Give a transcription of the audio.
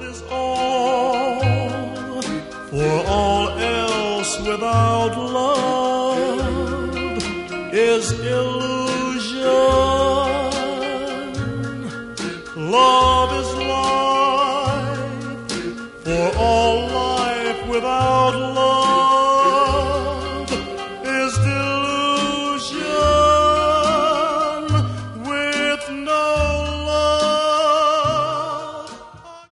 is all, for all else without love is illusion.